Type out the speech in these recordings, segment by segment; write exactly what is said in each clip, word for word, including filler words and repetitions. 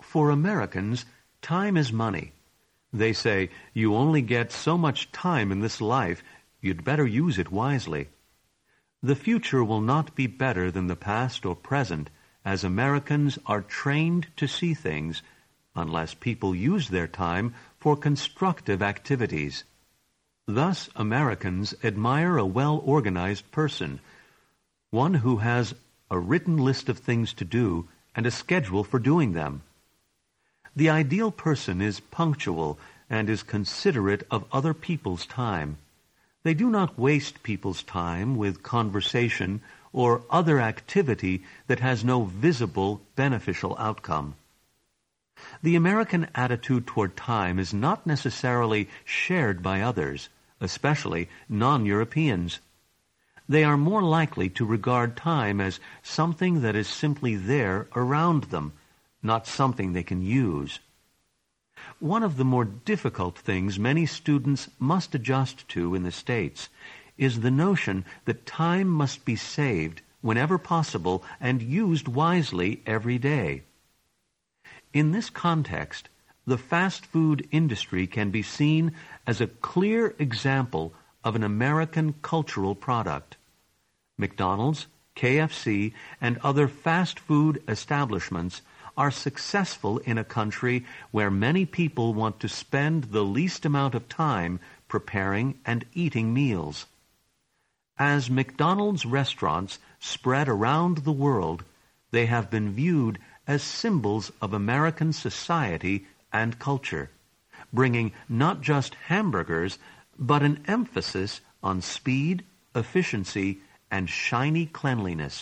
For Americans, time is money. They say, you only get so much time in this life, you'd better use it wisely. The future will not be better than the past or present, as Americans are trained to see things, unless people use their time for constructive activities. Thus, Americans admire a well-organized person, one who has a written list of things to do and a schedule for doing them. The ideal person is punctual and is considerate of other people's time. They do not waste people's time with conversation or other activity that has no visible beneficial outcome. The American attitude toward time is not necessarily shared by others, especially non-Europeans. They are more likely to regard time as something that is simply there around them, not something they can use. One of the more difficult things many students must adjust to in the States is the notion that time must be saved whenever possible and used wisely every day. In this context, the fast food industry can be seen as a clear example of an American cultural product. McDonald's, K F C, and other fast food establishments are successful in a country where many people want to spend the least amount of time preparing and eating meals. As McDonald's restaurants spread around the world, they have been viewed as symbols of American society and culture, bringing not just hamburgers, but an emphasis on speed, efficiency, and shiny cleanliness.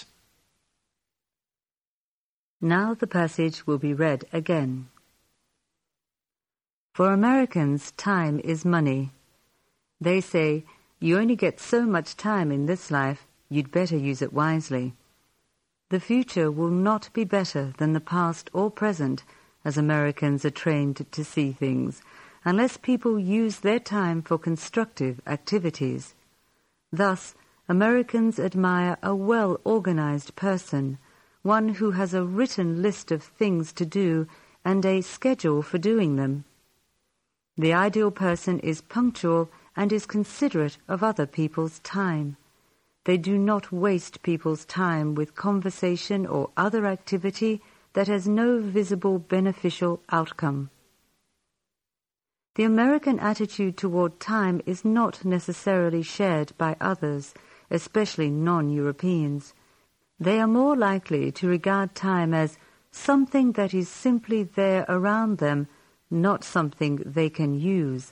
Now the passage will be read again. For Americans, time is money. They say, you only get so much time in this life, you'd better use it wisely. The future will not be better than the past or present, as Americans are trained to see things, unless people use their time for constructive activities. Thus, Americans admire a well-organized person, one who has a written list of things to do and a schedule for doing them. The ideal person is punctual and is considerate of other people's time. They do not waste people's time with conversation or other activity that has no visible beneficial outcome. The American attitude toward time is not necessarily shared by others, especially non-Europeans. They are more likely to regard time as something that is simply there around them, not something they can use.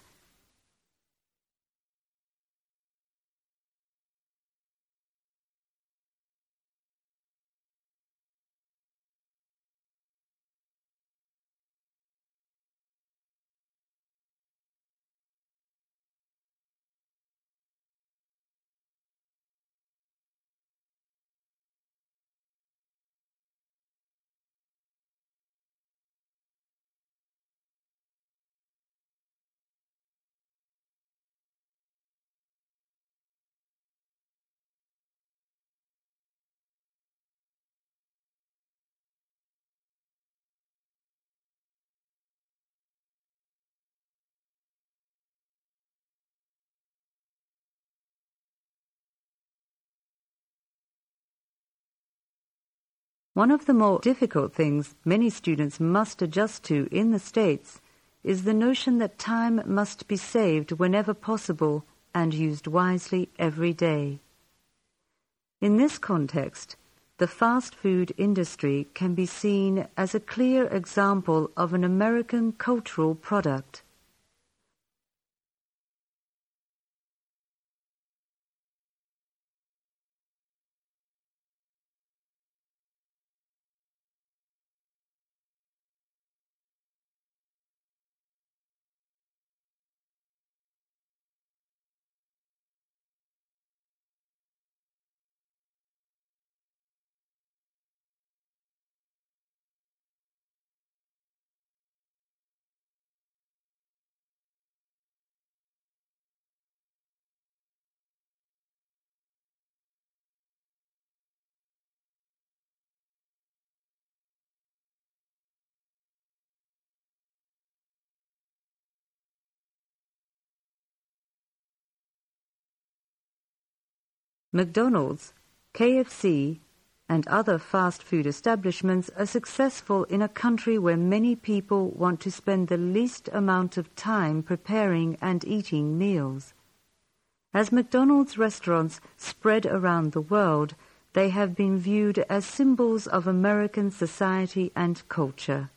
One of the more difficult things many students must adjust to in the States is the notion that time must be saved whenever possible and used wisely every day. In this context, the fast food industry can be seen as a clear example of an American cultural product. McDonald's, K F C, and other fast food establishments are successful in a country where many people want to spend the least amount of time preparing and eating meals. As McDonald's restaurants spread around the world, they have been viewed as symbols of American society and culture.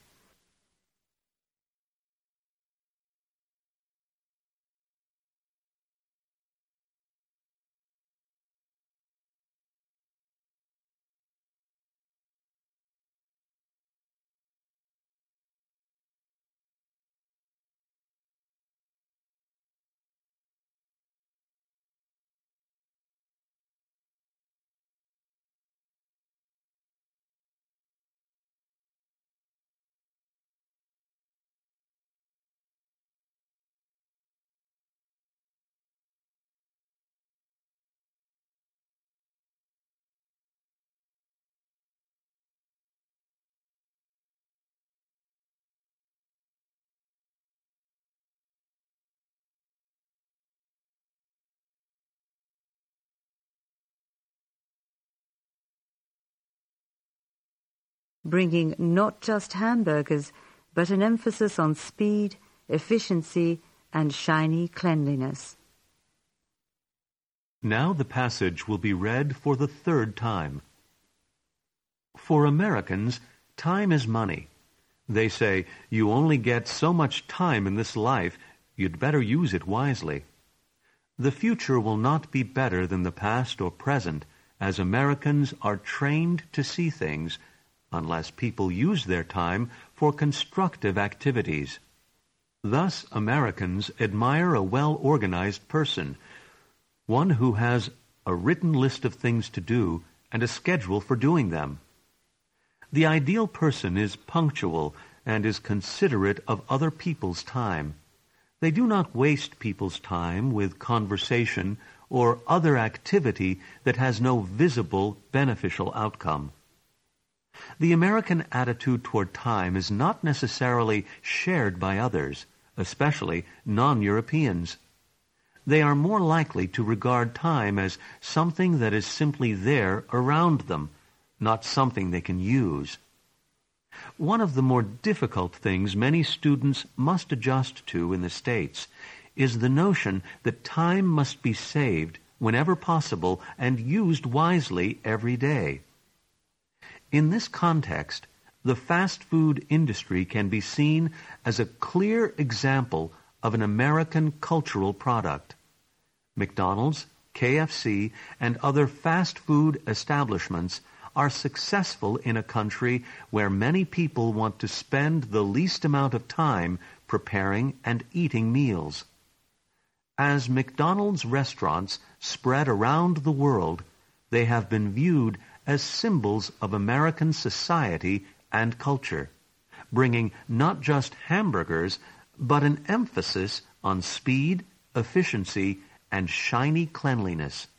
Bringing not just hamburgers, but an emphasis on speed, efficiency, and shiny cleanliness. Now the passage will be read for the third time. For Americans, time is money. They say, you only get so much time in this life, you'd better use it wisely. The future will not be better than the past or present, as Americans are trained to see things, unless people use their time for constructive activities. Thus, Americans admire a well-organized person, one who has a written list of things to do and a schedule for doing them. The ideal person is punctual and is considerate of other people's time. They do not waste people's time with conversation or other activity that has no visible beneficial outcome. The American attitude toward time is not necessarily shared by others, especially non-Europeans. They are more likely to regard time as something that is simply there around them, not something they can use. One of the more difficult things many students must adjust to in the States is the notion that time must be saved whenever possible and used wisely every day. In this context, the fast food industry can be seen as a clear example of an American cultural product. McDonald's, K F C, and other fast food establishments are successful in a country where many people want to spend the least amount of time preparing and eating meals. As McDonald's restaurants spread around the world, they have been viewed as symbols of American society and culture, bringing not just hamburgers, but an emphasis on speed, efficiency, and shiny cleanliness.